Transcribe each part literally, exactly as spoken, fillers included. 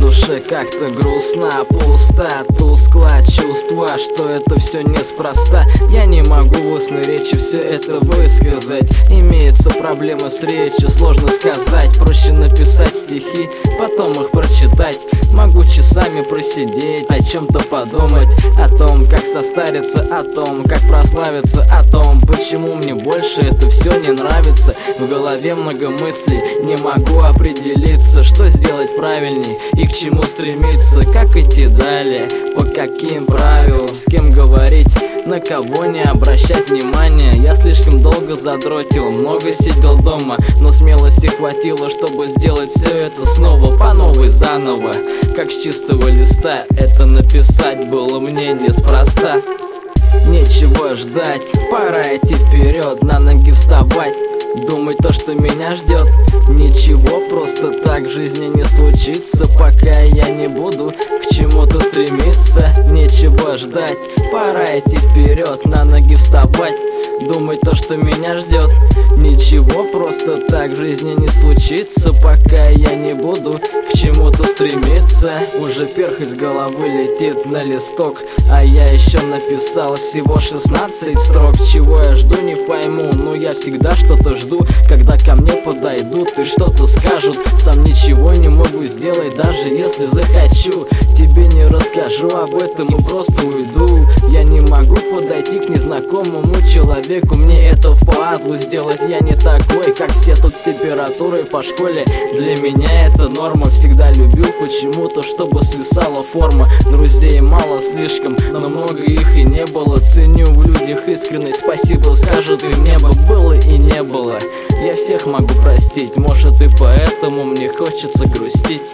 душе как-то грустно, пусто, тускло чувство, что это все неспроста. Я не могу в устной речи все это высказать. Имеются проблемы с речью, сложно сказать. Проще написать стихи, потом их прочитать. Могу часами просидеть, о чем-то подумать. О том, как состариться, о том, как прославиться, о том, почему мне больше это все не нравится. В голове много мыслей, не могу определиться, что сделать правильней и к чему стремиться. Как идти далее, по каким правилам, с кем говорить, на кого не обращать внимания. Я слишком долго задротил, много сидел дома, но смелости хватило, чтобы сделать все это снова, по новой, заново, как с чистого листа. Это написать было мне неспроста. Нечего ждать, пора идти вперед, на ноги вставать, думать то, что меня ждет. Ничего просто так в жизни не случится, пока я не буду к чему-то стремиться. Нечего ждать, пора идти вперед, на ноги вставать, думать то, что меня ждет. Ничего просто так в жизни не случится, пока я не буду к чему-то стремиться. Уже перхоть с головы летит на листок, а я еще написал всего шестнадцать строк. Чего я жду, не пойму, но я всегда что-то жду. Когда ко мне подойдут и что-то скажут, сам ничего не могу сделать, даже если захочу. Тебе не расскажу об этом и просто уйду. Я не могу подойти к незнакомому человеку, мне это впадлу сделать. Я не такой, как все тут с температурой по школе. Для меня это норма, всегда любил почему-то, чтобы свисала форма. Друзей мало слишком, но много их и не было. Ценю в людях искренность, спасибо скажут им небо. Было и не было, я всех могу простить, может и поэтому мне хочется грустить.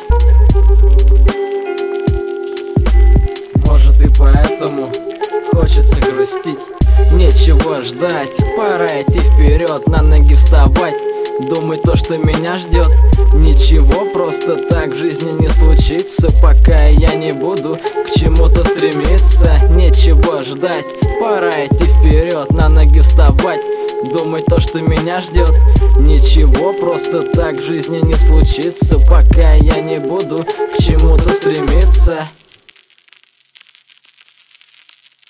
Может и поэтому хочется грустить. Нечего ждать, пора идти вперед, на ноги вставать, думать то, что меня ждет. Ничего просто так в жизни не случится, пока я не буду к чему-то стремиться. Нечего ждать, пора идти вперед, на ноги вставать, думать то, что меня ждет. Ничего просто так в жизни не случится, пока я не буду к чему-то стремиться.